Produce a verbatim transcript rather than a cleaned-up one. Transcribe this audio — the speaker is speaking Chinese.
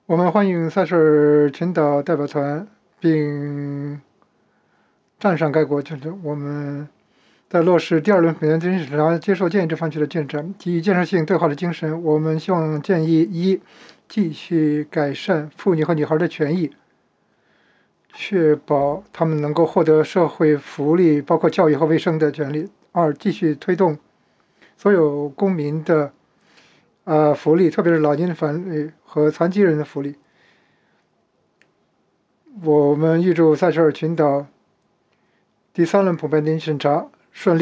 我们欢迎塞舌尔群岛代表团，并赞赏该国政策。我们在落实第二轮美元经济审查接受建议这方面的进展，基于建设性对话的精神，我们希望建议：一、继续改善妇女和女孩的权益，确保她们能够获得社会福利，包括教育和卫生的权利；二、继续推动所有公民的呃福利，特别是老年福利和残疾人的福利。我们预祝塞舌尔群岛第三轮普遍经济审查顺利。